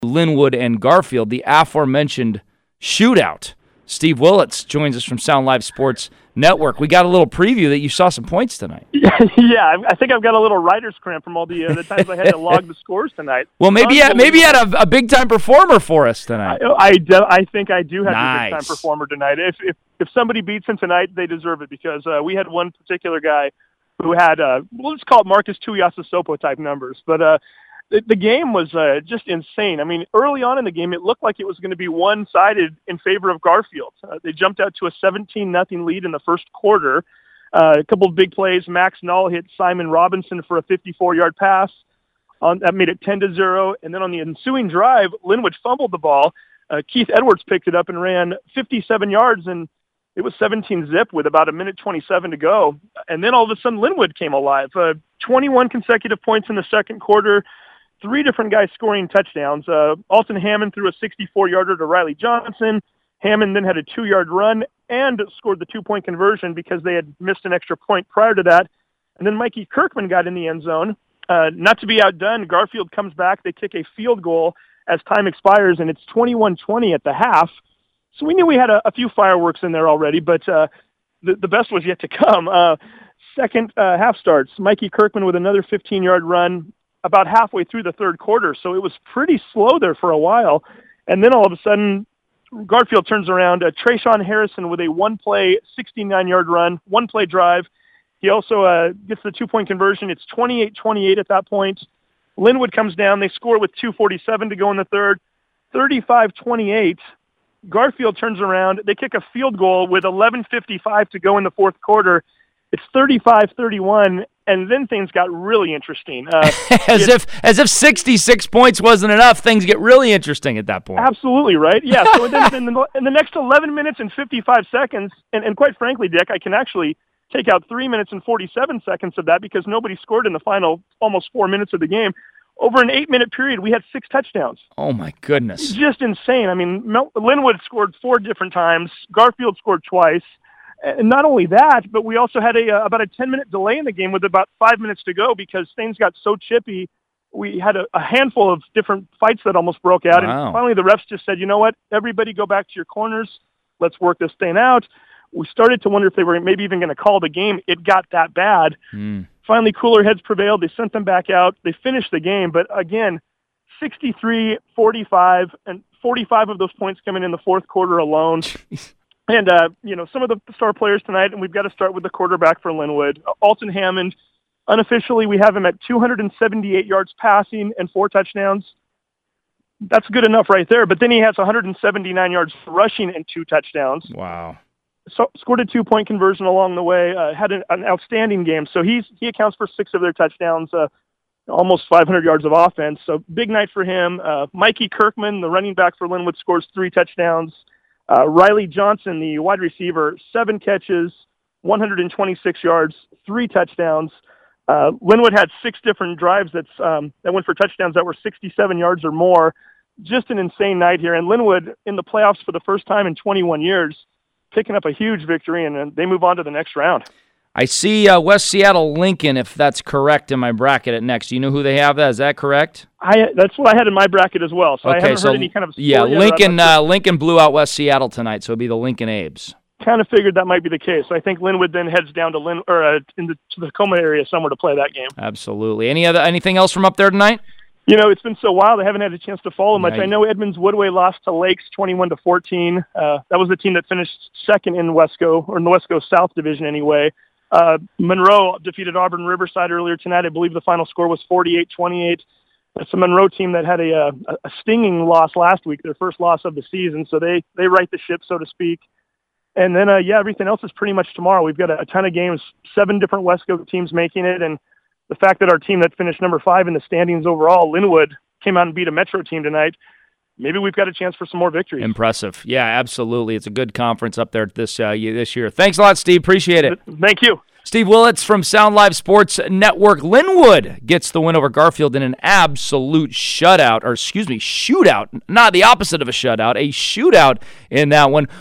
Linwood and Garfield, the aforementioned shootout. Steve Willits joins us from Sound Live Sports Network. We got a little preview that you saw some points tonight. Yeah, I think I've got a little writer's cramp from all the times I had to log the scores tonight. Well, maybe you had a big-time performer for us tonight. I think I do have a big-time Nice. performer tonight. If somebody beats him tonight, they deserve it, because we had one particular guy who had, let's call it Marcus Tuiasosopo type numbers. But the game was just insane. I mean, early on in the game, it looked like it was going to be one-sided in favor of Garfield. They jumped out to a 17-0 lead in the first quarter. A couple of big plays. Max Null hit Simon Robinson for a 54-yard pass. That made it 10-0. And then on the ensuing drive, Linwood fumbled the ball. Keith Edwards picked it up and ran 57 yards, and it was 17-zip with about 1:27 to go. And then all of a sudden, Linwood came alive. 21 consecutive points in the second quarter. 3 different guys scoring touchdowns. Alton Hammond threw a 64-yarder to Riley Johnson. Hammond then had a 2-yard run and scored the 2-point conversion because they had missed an extra point prior to that. And then Mikey Kirkman got in the end zone. Not to be outdone, Garfield comes back. They kick a field goal as time expires, and it's 21-20 at the half. So we knew we had a few fireworks in there already, but the best was yet to come. Second half starts. Mikey Kirkman with another 15-yard run about halfway through the third quarter, so it was pretty slow there for a while. And then all of a sudden, Garfield turns around. Trayshawn Harrison with a one-play 69-yard run, one-play drive. He also gets the 2-point conversion. It's 28-28 at that point. Linwood comes down. They score with 2:47 to go in the third. 35-28. Garfield turns around. They kick a field goal with 11:55 to go in the fourth quarter. It's 35-31, and then things got really interesting. As if 66 points wasn't enough, things get really interesting at that point. Absolutely, right? Yeah, so then in the next 11 minutes and 55 seconds, and quite frankly, Dick, I can actually take out 3 minutes and 47 seconds of that because nobody scored in the final almost 4 minutes of the game. Over an 8-minute period, we had 6 touchdowns. Oh, my goodness. Just insane. I mean, Linwood scored 4 different times. Garfield scored twice. And not only that, but we also had about a 10-minute delay in the game with about 5 minutes to go because things got so chippy. We had a handful of different fights that almost broke out. Wow. And finally, the refs just said, you know what, everybody go back to your corners. Let's work this thing out. We started to wonder if they were maybe even going to call the game. It got that bad. Finally, cooler heads prevailed. They sent them back out. They finished the game. But again, 63-45, and 45 of those points coming in the fourth quarter alone. And, some of the star players tonight, and we've got to start with the quarterback for Linwood, Alton Hammond. Unofficially, we have him at 278 yards passing and 4 touchdowns. That's good enough right there. But then he has 179 yards rushing and 2 touchdowns. Wow. So scored a 2-point conversion along the way, had an outstanding game. So he accounts for 6 of their touchdowns, almost 500 yards of offense. So big night for him. Mikey Kirkman, the running back for Linwood, scores 3 touchdowns. Riley Johnson, the wide receiver, 7 catches, 126 yards, 3 touchdowns. Linwood had 6 different drives that went for touchdowns that were 67 yards or more. Just an insane night here. And Linwood in the playoffs for the first time in 21 years, picking up a huge victory, and they move on to the next round. I see West Seattle Lincoln, if that's correct, in my bracket at next. Do you know who they have? Is that correct? That's what I had in my bracket as well. So okay, I haven't heard any kind of yeah. Lincoln blew out West Seattle tonight, so it'll be the Lincoln Abes. Kind of figured that might be the case. I think Linwood then heads down to to the Tacoma area somewhere to play that game. Absolutely. Anything else from up there tonight? It's been so wild. I haven't had a chance to follow much. I know Edmonds Woodway lost to Lakes 21-14. That was the team that finished second in Wesco, or in the Wesco South Division anyway. Monroe defeated Auburn Riverside earlier tonight. I believe the final score was 48-28. It's a Monroe team that had a stinging loss last week, their first loss of the season. So they right the ship, so to speak. And then, everything else is pretty much tomorrow. We've got a ton of games, 7 different Wesco teams making it. And the fact that our team that finished number 5 in the standings overall, Linwood, came out and beat a Metro team tonight, maybe we've got a chance for some more victories. Impressive. Yeah, absolutely. It's a good conference up there this year. Thanks a lot, Steve. Appreciate it. Thank you. Steve Willits from Sound Live Sports Network. Linwood gets the win over Garfield in an absolute shootout. Not the opposite of a shutout, a shootout in that one.